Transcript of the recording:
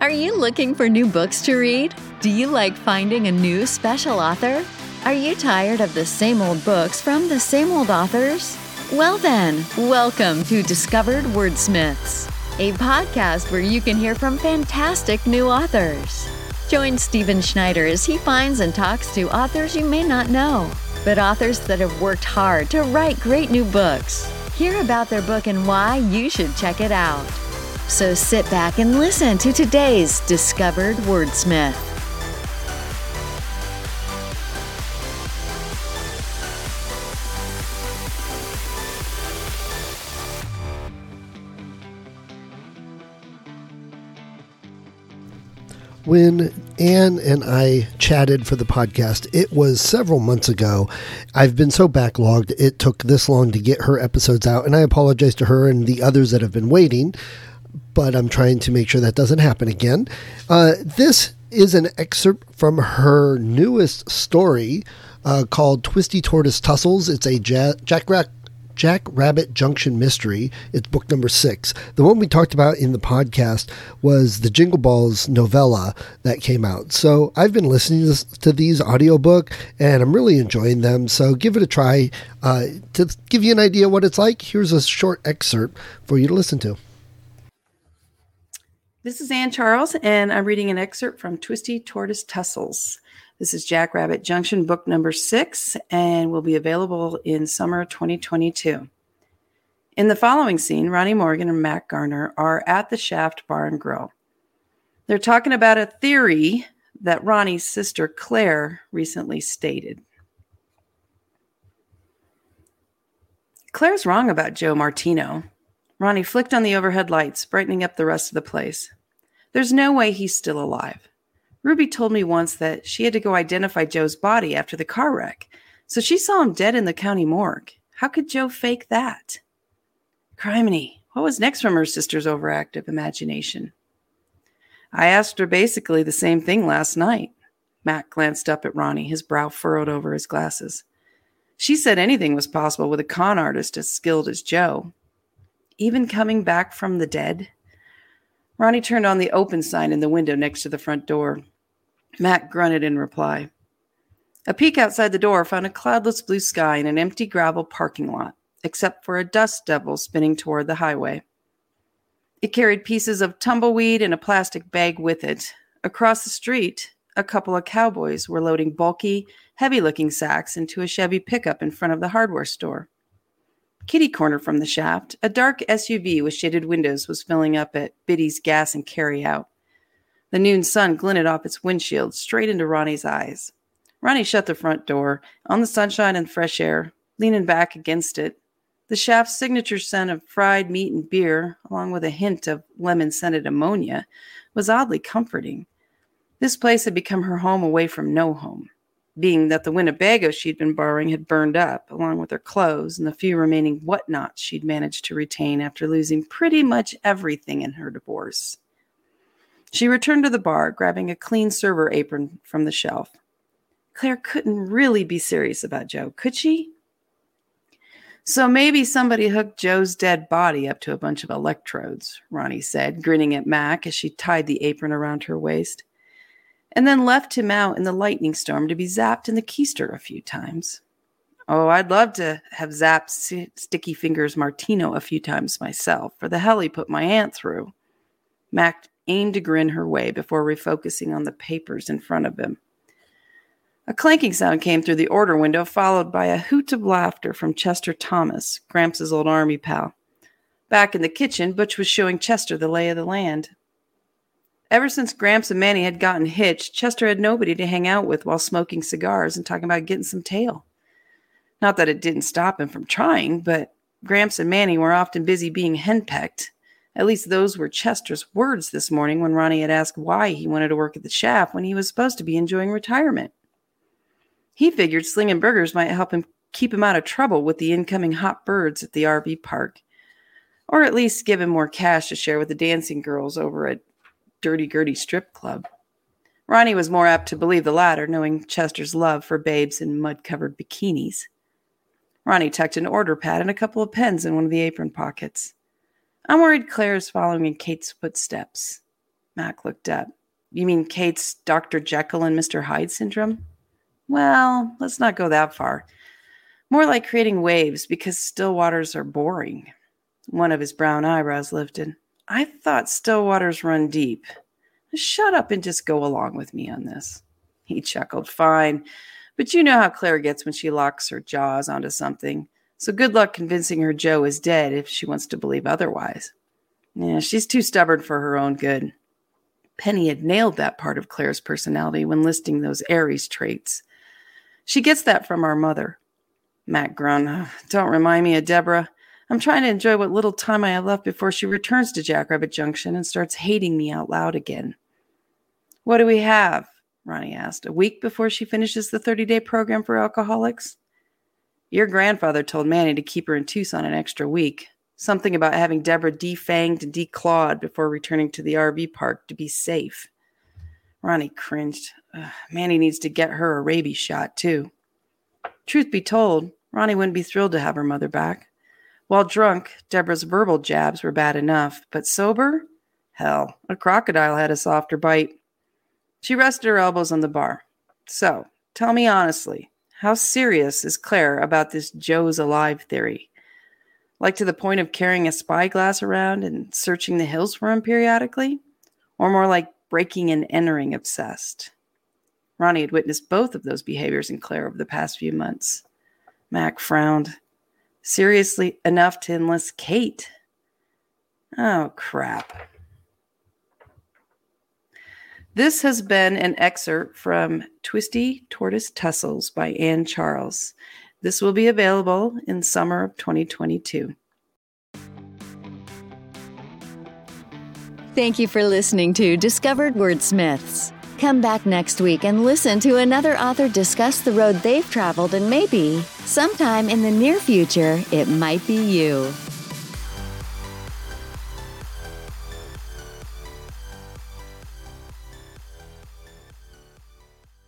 Are you looking for new books to read? Do you like finding a new special author? Are you tired of the same old books from the same old authors? Well then, welcome to Discovered Wordsmiths, a podcast where you can hear from fantastic new authors. Join Stephen Schneider as he finds and talks to authors you may not know, but authors that have worked hard to write great new books. Hear about their book and why you should check it out. So sit back and listen to today's Discovered Wordsmith. When Anne and I chatted for the podcast, it was several months ago. I've been so backlogged, it took this long to get her episodes out, and I apologize to her and the others that have been waiting, but I'm trying to make sure that doesn't happen again. This is an excerpt from her newest story called Twisty Tortoise Tussles. It's a Jackrabbit Junction mystery. It's book number 6. The one we talked about in the podcast was the Jingle Balls novella that came out. So I've been listening to these audiobook and I'm really enjoying them. So give it a try. To give you an idea what it's like, here's a short excerpt for you to listen to. This is Ann Charles, and I'm reading an excerpt from Twisty Tortoise Tussles. This is Jackrabbit Junction, book number 6, and will be available in summer 2022. In the following scene, Ronnie Morgan and Matt Garner are at the Shaft Bar and Grill. They're talking about a theory that Ronnie's sister Claire recently stated. Claire's wrong about Joe Martino. Ronnie flicked on the overhead lights, brightening up the rest of the place. There's no way he's still alive. Ruby told me once that she had to go identify Joe's body after the car wreck, so she saw him dead in the county morgue. How could Joe fake that? Criminy, what was next from her sister's overactive imagination? I asked her basically the same thing last night. Matt glanced up at Ronnie, his brow furrowed over his glasses. She said anything was possible with a con artist as skilled as Joe. Even coming back from the dead? Ronnie turned on the open sign in the window next to the front door. Matt grunted in reply. A peek outside the door found a cloudless blue sky and an empty gravel parking lot, except for a dust devil spinning toward the highway. It carried pieces of tumbleweed and a plastic bag with it. Across the street, a couple of cowboys were loading bulky, heavy-looking sacks into a Chevy pickup in front of the hardware store. Kitty corner from the shaft, a dark SUV with shaded windows was filling up at Biddy's Gas and Carry Out. The noon sun glinted off its windshield straight into Ronnie's eyes. Ronnie shut the front door, on the sunshine and fresh air, leaning back against it. The shaft's signature scent of fried meat and beer, along with a hint of lemon-scented ammonia, was oddly comforting. This place had become her home away from no home, being that the Winnebago she'd been borrowing had burned up, along with her clothes and the few remaining whatnots she'd managed to retain after losing pretty much everything in her divorce. She returned to the bar, grabbing a clean server apron from the shelf. Claire couldn't really be serious about Joe, could she? So maybe somebody hooked Joe's dead body up to a bunch of electrodes, Ronnie said, grinning at Mac as she tied the apron around her waist, and then left him out in the lightning storm to be zapped in the keister a few times. Oh, I'd love to have zapped Sticky Fingers Martino a few times myself, for the hell he put my aunt through. Mac aimed to grin her way before refocusing on the papers in front of him. A clanking sound came through the order window, followed by a hoot of laughter from Chester Thomas, Gramps' old army pal. Back in the kitchen, Butch was showing Chester the lay of the land. Ever since Gramps and Manny had gotten hitched, Chester had nobody to hang out with while smoking cigars and talking about getting some tail. Not that it didn't stop him from trying, but Gramps and Manny were often busy being henpecked. At least those were Chester's words this morning when Ronnie had asked why he wanted to work at the Shaft when he was supposed to be enjoying retirement. He figured slinging burgers might help him keep him out of trouble with the incoming hot birds at the RV park, or at least give him more cash to share with the dancing girls over at Dirty Gertie Strip Club. Ronnie was more apt to believe the latter, knowing Chester's love for babes in mud-covered bikinis. Ronnie tucked an order pad and a couple of pens in one of the apron pockets. I'm worried Claire is following in Kate's footsteps. Mac looked up. You mean Kate's Dr. Jekyll and Mr. Hyde syndrome? Well, let's not go that far. More like creating waves because still waters are boring. One of his brown eyebrows lifted. I thought still waters run deep. Shut up and just go along with me on this. He chuckled. Fine. But you know how Claire gets when she locks her jaws onto something. So good luck convincing her Joe is dead if she wants to believe otherwise. Yeah, she's too stubborn for her own good. Penny had nailed that part of Claire's personality when listing those Aries traits. She gets that from our mother. Mac groaned. Don't remind me of Deborah. I'm trying to enjoy what little time I have left before she returns to Jackrabbit Junction and starts hating me out loud again. What do we have? Ronnie asked. A week before she finishes the 30-day program for alcoholics? Your grandfather told Manny to keep her in Tucson an extra week. Something about having Deborah defanged and declawed before returning to the RV park to be safe. Ronnie cringed. Manny needs to get her a rabies shot, too. Truth be told, Ronnie wouldn't be thrilled to have her mother back. While drunk, Deborah's verbal jabs were bad enough, but sober? Hell, a crocodile had a softer bite. She rested her elbows on the bar. So, tell me honestly, how serious is Claire about this Joe's alive theory? Like to the point of carrying a spyglass around and searching the hills for him periodically? Or more like breaking and entering obsessed? Ronnie had witnessed both of those behaviors in Claire over the past few months. Mac frowned. Seriously enough to enlist Kate? Oh, crap. This has been an excerpt from Twisty Tortoise Tussles by Anne Charles. This will be available in summer of 2022. Thank you for listening to Discovered Wordsmiths. Come back next week and listen to another author discuss the road they've traveled, and maybe, sometime in the near future, it might be you.